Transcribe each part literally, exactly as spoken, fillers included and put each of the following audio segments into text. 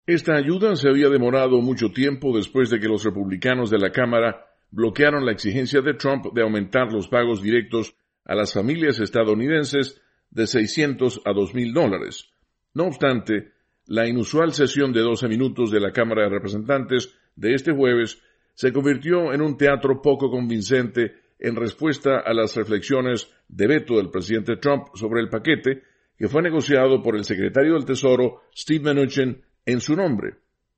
Esta ayuda se había demorado mucho tiempo después de que los republicanos de la Cámara bloquearon la exigencia de Trump de aumentar los pagos directos a las familias estadounidenses de seiscientos a dos mil dólares. No obstante, la inusual sesión de doce minutos de la Cámara de Representantes de este jueves se convirtió en un teatro poco convincente en respuesta a las reflexiones de veto del presidente Trump sobre el paquete que fue negociado por el secretario del Tesoro, Steve Mnuchin, en su nombre.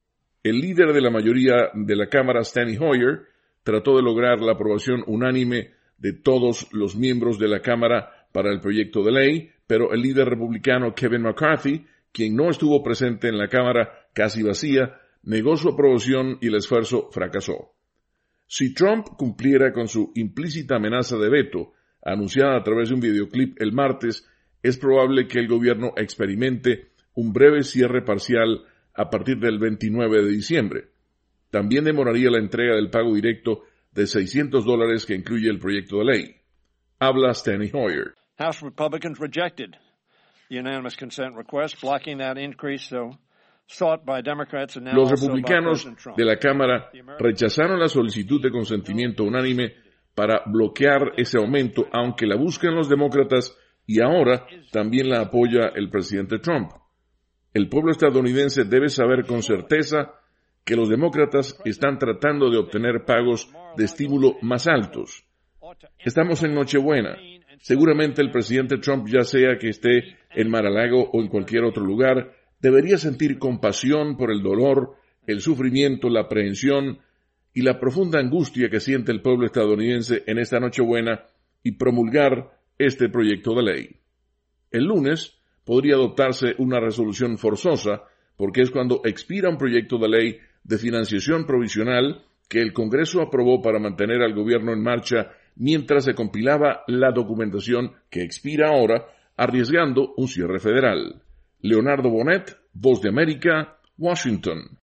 El líder de la mayoría de la Cámara, Steny Hoyer, trató de lograr la aprobación unánime de todos los miembros de la Cámara para el proyecto de ley, pero el líder republicano Kevin McCarthy, quien no estuvo presente en la Cámara casi vacía, negó su aprobación y el esfuerzo fracasó. Si Trump cumpliera con su implícita amenaza de veto, anunciada a través de un videoclip el martes, es probable que el gobierno experimente un breve cierre parcial a partir del veintinueve de diciembre. También demoraría la entrega del pago directo de seiscientos dólares que incluye el proyecto de ley. Habla Steny Hoyer. House Republicans rejected the unanimous consent request, blocking that increase so sought by Democrats and now Los also by republicanos President Trump. de la Cámara rechazaron la solicitud de consentimiento unánime para bloquear ese aumento, aunque la buscan los demócratas y ahora también la apoya el presidente Trump. El pueblo estadounidense debe saber con certeza que los demócratas están tratando de obtener pagos de estímulo más altos. Estamos en Nochebuena. Seguramente el presidente Trump, ya sea que esté en Mar-a-Lago o en cualquier otro lugar, debería sentir compasión por el dolor, el sufrimiento, la aprehensión y la profunda angustia que siente el pueblo estadounidense en esta Nochebuena y promulgar este proyecto de ley. El lunes podría adoptarse una resolución forzosa, porque es cuando expira un proyecto de ley de financiación provisional que el Congreso aprobó para mantener al gobierno en marcha mientras se compilaba la documentación que expira ahora, arriesgando un cierre federal. Leonardo Bonet, Voz de América, Washington.